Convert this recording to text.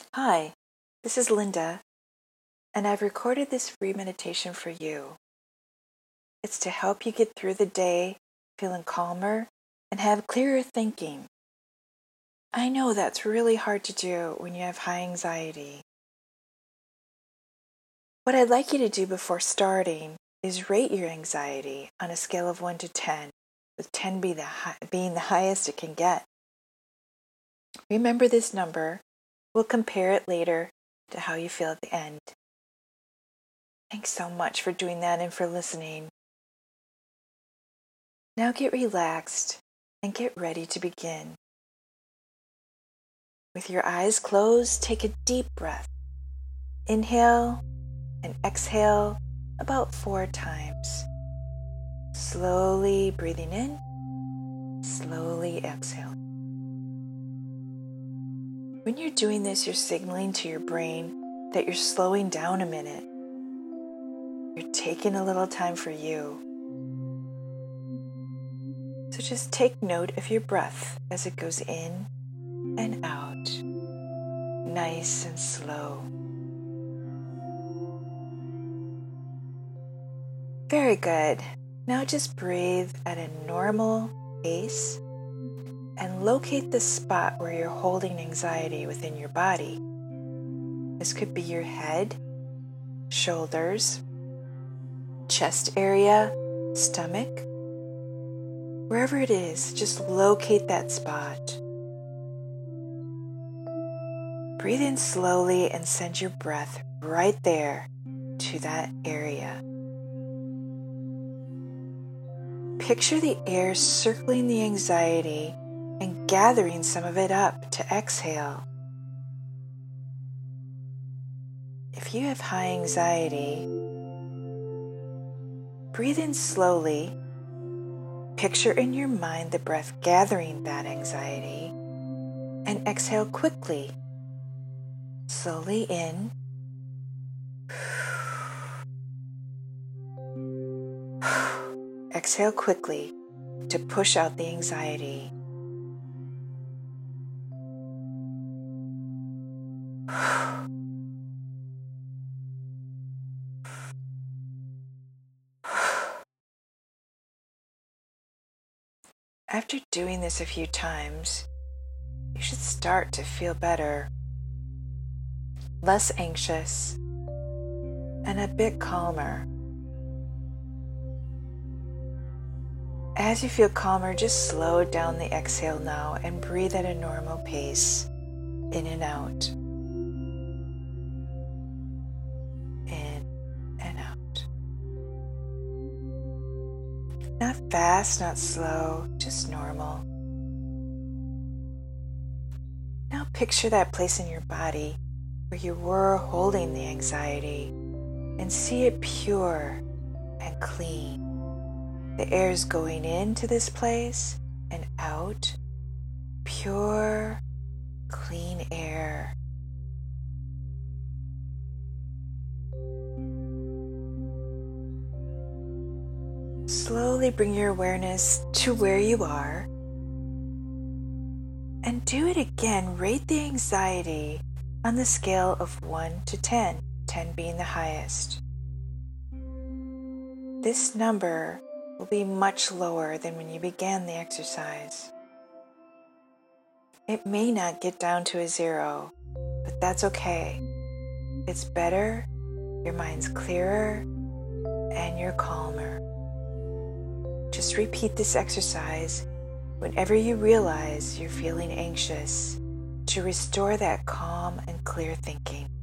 Hi, this is Linda, and I've recorded this free meditation for you. It's to help you get through the day feeling calmer and have clearer thinking. I know that's really hard to do when you have high anxiety. What I'd like you to do before starting is rate your anxiety on a scale of 1 to 10, with 10 being the highest it can get. Remember this number. We'll compare it later to how you feel at the end. Thanks so much for doing that and for listening. Now get relaxed and get ready to begin. With your eyes closed, take a deep breath. Inhale and exhale about 4 times. Slowly breathing in, slowly exhaling. When you're doing this, you're signaling to your brain that you're slowing down a minute. You're taking a little time for you. So just take note of your breath as it goes in and out, nice and slow. Very good. Now just breathe at a normal pace and locate the spot where you're holding anxiety within your body. This could be your head, shoulders, chest area, stomach. Wherever it is, just locate that spot. Breathe in slowly and send your breath right there to that area. Picture the air circling the anxiety and gathering some of it up to exhale. If you have high anxiety, breathe in slowly. Picture in your mind the breath gathering that anxiety and exhale quickly. Slowly in. Exhale quickly to push out the anxiety. After doing this a few times, you should start to feel better, less anxious, and a bit calmer. As you feel calmer, just slow down the exhale now and breathe at a normal pace, in and out. In and out. Not fast, not slow, just normal. Now picture that place in your body where you were holding the anxiety and see it pure and clean. The air is going into this place and out. Pure, clean air. Slowly bring your awareness to where you are and do it again. Rate the anxiety on the scale of 1 to 10, 10 being the highest. This number will be much lower than when you began the exercise. It may not get down to a 0, but that's okay. It's better, your mind's clearer, and you're calmer. Just repeat this exercise whenever you realize you're feeling anxious to restore that calm and clear thinking.